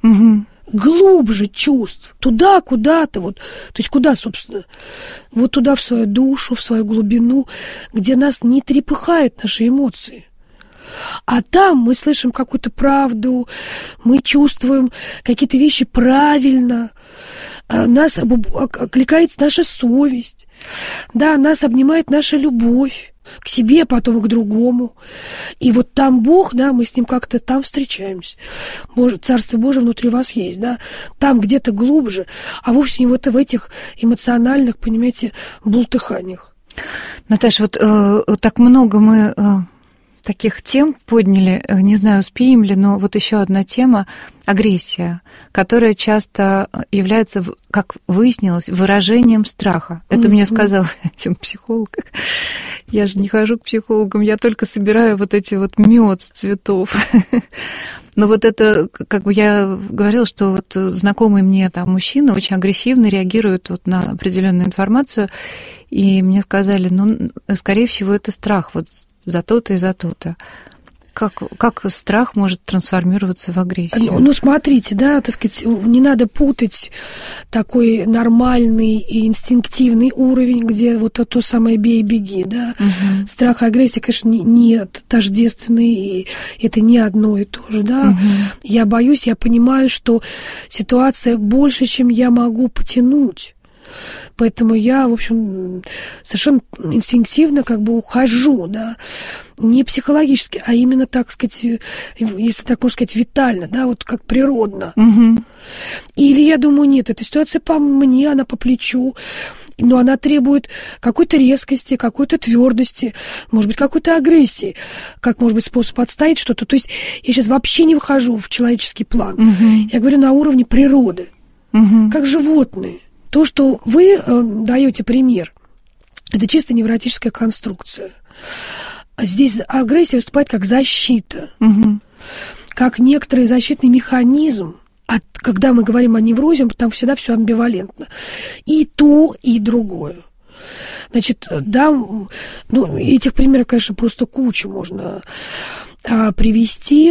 глубже чувств, туда, куда-то, то есть куда, собственно, вот туда, в свою душу, в свою глубину, где нас не трепыхают наши эмоции. А там мы слышим какую-то правду, мы чувствуем какие-то вещи правильно, нас окликает наша совесть, да, нас обнимает наша любовь. к себе, потом к другому. И вот там Бог, да, мы с Ним как-то там встречаемся. Царство Божие внутри вас есть, да, там где-то глубже, а вовсе не вот в этих эмоциональных, понимаете, бултыханиях. Наташа, вот так много мы таких тем подняли, не знаю, успеем ли, но вот еще одна тема — агрессия, которая часто является, как выяснилось, выражением страха. Это мне сказал один психолог. Я же не хожу к психологам, я только собираю вот эти вот мёд с цветов. Но вот это, как бы я говорила, что вот знакомые мне там мужчины очень агрессивно реагируют вот на определенную информацию, и мне сказали, ну, скорее всего, это страх вот за то-то и за то-то. Как страх может трансформироваться в агрессию? Ну, смотрите, да, так сказать, не надо путать такой нормальный и инстинктивный уровень, где вот то самое «бей, беги», да. Угу. Страх и агрессия, конечно, не тождественны, и это не одно и то же, да. Угу. Я боюсь, я понимаю, что ситуация больше, чем я могу потянуть. Поэтому я, в общем, совершенно инстинктивно как бы ухожу, да, не психологически, а именно, так сказать, если так можно сказать, витально, да, вот как природно. Угу. Или я думаю, нет, эта ситуация по мне, она по плечу, но она требует какой-то резкости, какой-то твердости, может быть, какой-то агрессии, как, может быть, способ отстоять что-то. То есть я сейчас вообще не выхожу в человеческий план. Угу. Я говорю на уровне природы, как животные. То, что вы даете пример, это чисто невротическая конструкция. Здесь агрессия выступает как защита, как некоторый защитный механизм. Когда мы говорим о неврозе, там всегда все амбивалентно. И то, и другое. Значит, да, ну, этих примеров, конечно, просто кучу можно привести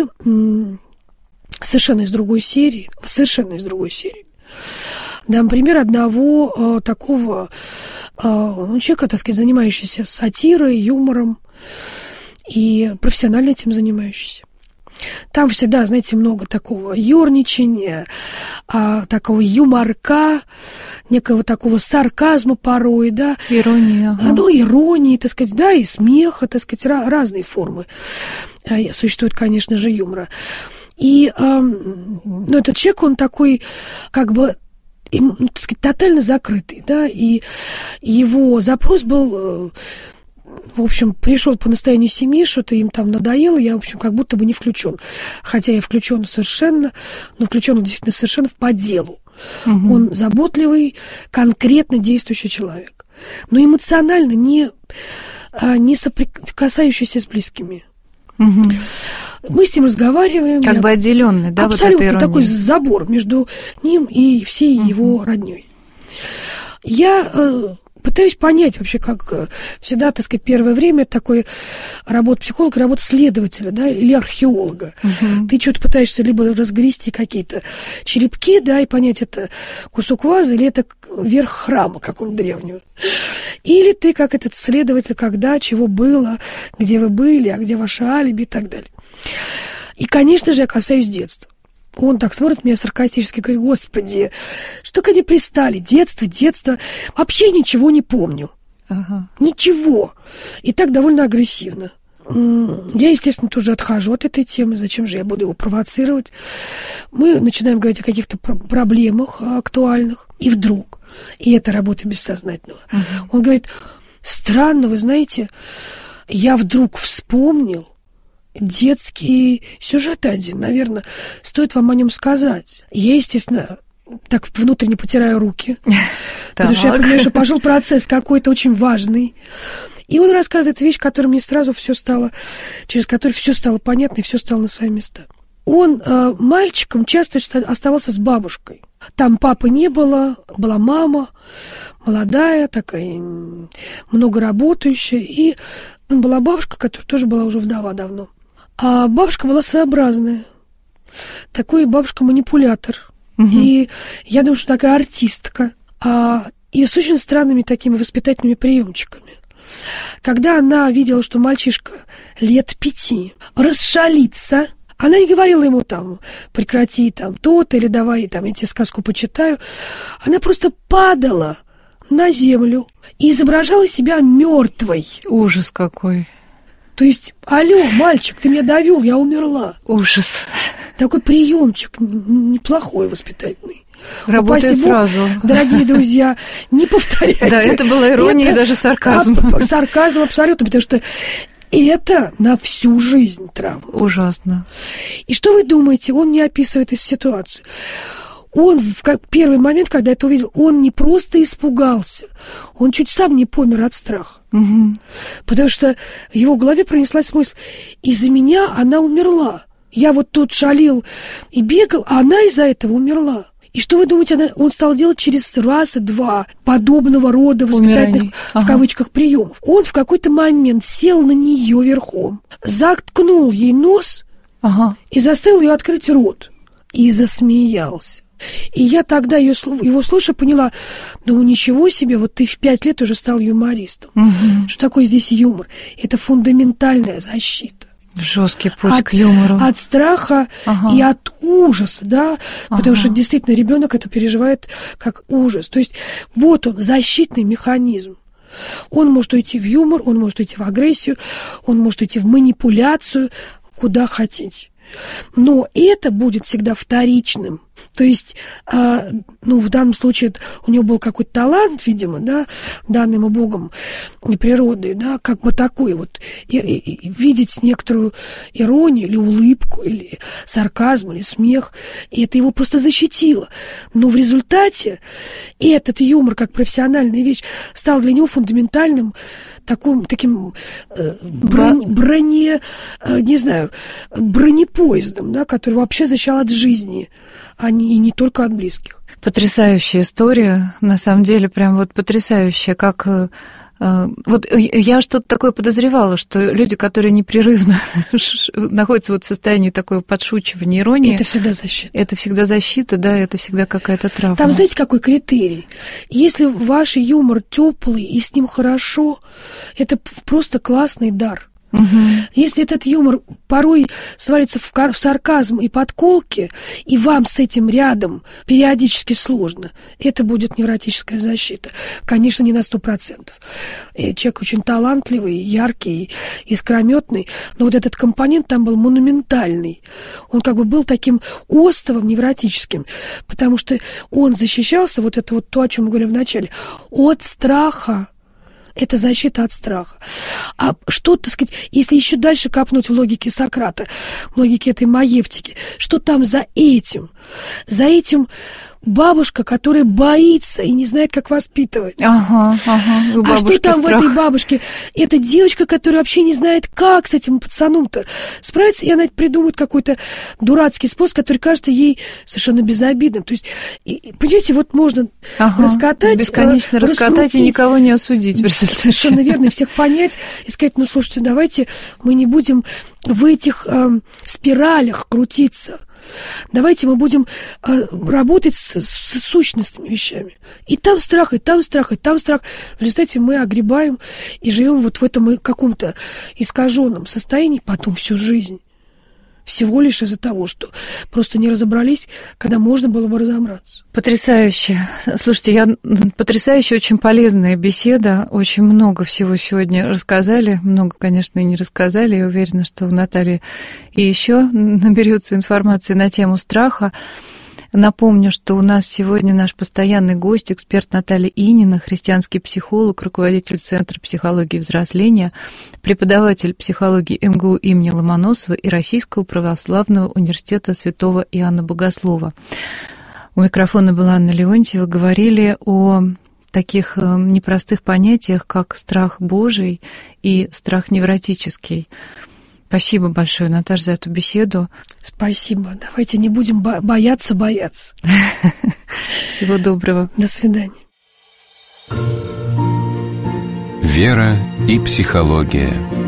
совершенно из другой серии. Дам пример одного такого человека, так сказать, занимающегося сатирой, юмором и профессионально этим занимающийся. Там всегда, знаете, много такого ёрничания, такого юморка, некого такого сарказма порой, да. Ирония. Ну, иронии, так сказать, да, и смеха, так сказать, разные формы. Существует, конечно же, юмора. И ну, этот человек, он такой, как бы, так сказать, тотально закрытый, да, и его запрос был, в общем, пришел по настоянию семьи, что-то им там надоело, я, в общем, как будто бы не включен. Хотя я включен совершенно, но включен действительно совершенно по делу. Угу. Он заботливый, конкретно действующий человек, но эмоционально не соприкасающийся с близкими. Угу. Мы с ним разговариваем. Как бы отделенный, да, абсолютно вот эта такой забор между ним и всей его родней. Я пытаюсь понять вообще, как всегда, так сказать, первое время такой работа психолога, работа следователя, да, или археолога. Ты что-то пытаешься либо разгрести какие-то черепки, да, и понять, это кусок вазы или это верх храма какого-нибудь древнего. Или ты, как этот следователь, когда, чего было, где вы были, а где ваше алиби и так далее. И, конечно же, я касаюсь детства. Он так смотрит на меня саркастически, говорит: господи, что ко мне пристали? Детство, вообще ничего не помню. Ага. Ничего. И так довольно агрессивно. Я, естественно, тоже отхожу от этой темы. Зачем же я буду его провоцировать? Мы начинаем говорить о каких-то проблемах актуальных. И вдруг, и это работа бессознательного, он говорит: странно, вы знаете, я вдруг вспомнил детский сюжет один, наверное, стоит вам о нем сказать. Я, естественно, так внутренне потираю руки, потому что я понимаю, что пошел процесс какой-то очень важный. И он рассказывает вещь, которая мне сразу все стало, через которую все стало понятно и все стало на свои места. Он мальчиком часто оставался с бабушкой. Там папы не было, была мама, молодая, такая, много работающая, и была бабушка, которая тоже была уже вдова давно. А бабушка была своеобразная. Такой бабушка-манипулятор. И я думаю, что такая артистка. И с очень странными такими воспитательными приемчиками. Когда она видела, что мальчишка лет 5 расшалится, она не говорила ему там: прекрати там то-то, или давай там я тебе сказку почитаю. Она просто падала на землю и изображала себя мертвой. Ужас какой. То есть, алло, мальчик, ты меня довел, я умерла. Ужас. Такой приемчик неплохой, воспитательный. Работает сразу. Бог, дорогие друзья, не повторяйте. Да, это была ирония и даже сарказм. Сарказм абсолютно, потому что это на всю жизнь травма. Ужасно. И что вы думаете? Он мне описывает эту ситуацию. Он в первый момент, когда это увидел, он не просто испугался, он чуть сам не помер от страха. Угу. Потому что в его голове пронеслась мысль: из-за меня она умерла. Я вот тут шалил и бегал, а она из-за этого умерла. И что вы думаете, он стал делать через раз и два подобного рода воспитательных, в кавычках, приемов? Он в какой-то момент сел на нее верхом, заткнул ей нос и заставил ее открыть рот. И засмеялся. И я тогда его слушая поняла, думаю, ничего себе, вот ты в 5 лет уже стал юмористом. Угу. Что такое здесь юмор? Это фундаментальная защита. Жесткий путь к юмору. От страха и от ужаса, да, потому что действительно ребенок это переживает как ужас. То есть вот он, защитный механизм. Он может уйти в юмор, он может уйти в агрессию, он может уйти в манипуляцию, куда хотите. Но это будет всегда вторичным. То есть, в данном случае у него был какой-то талант, видимо, да, данный ему Богом и природой, да, как бы такой вот, и видеть некоторую иронию или улыбку, или сарказм, или смех, и это его просто защитило. Но в результате этот юмор, как профессиональная вещь, стал для него фундаментальным, таким бронепоездом, да, который вообще защищал от жизни, и не только от близких. Потрясающая история, на самом деле, прям вот потрясающая, как... Вот я что-то такое подозревала, что люди, которые непрерывно находятся вот в состоянии такого подшучивания, иронии... Это всегда защита. Это всегда защита, да, это всегда какая-то травма. Там, знаете, какой критерий? Если ваш юмор теплый и с ним хорошо, это просто классный дар. Угу. Если этот юмор порой свалится в сарказм и подколки, и вам с этим рядом периодически сложно, это будет невротическая защита. Конечно, не на 100%. Человек очень талантливый, яркий, искрометный, но вот этот компонент там был монументальный. Он как бы был таким остовом невротическим, потому что он защищался, вот это вот то, о чем мы говорили в начале, от страха. Это защита от страха. А что, так сказать, если еще дальше копнуть в логике Сократа, в логике этой маевтики, что там за этим? За этим бабушка, которая боится и не знает, как воспитывать. А что там страх в этой бабушке? Это девочка, которая вообще не знает, как с этим пацаном-то справиться, и она придумает какой-то дурацкий способ, который кажется ей совершенно безобидным. То есть, понимаете, вот можно раскатать, бесконечно раскатать и никого не осудить. Совершенно верно, всех понять и сказать, слушайте, давайте мы не будем в этих спиралях крутиться. Давайте мы будем работать с сущностными вещами. И там страх, и там страх, и там страх. В результате мы огребаем и живем вот в этом каком-то искаженном состоянии потом всю жизнь. Всего лишь из-за того, что просто не разобрались, когда можно было бы разобраться. Потрясающе. Слушайте, потрясающая, очень полезная беседа. Очень много всего сегодня рассказали. Много, конечно, и не рассказали. Я уверена, что у Натальи и еще наберется информации на тему страха. Напомню, что у нас сегодня наш постоянный гость, эксперт Наталья Инина, христианский психолог, руководитель Центра психологии взросления, преподаватель психологии МГУ имени Ломоносова и Российского православного университета святого Иоанна Богослова. У микрофона была Анна Леонтьева. Говорили о таких непростых понятиях, как страх Божий и страх невротический. Спасибо большое, Наташа, за эту беседу. Спасибо. Давайте не будем бояться. Всего доброго. До свидания. Вера и психология.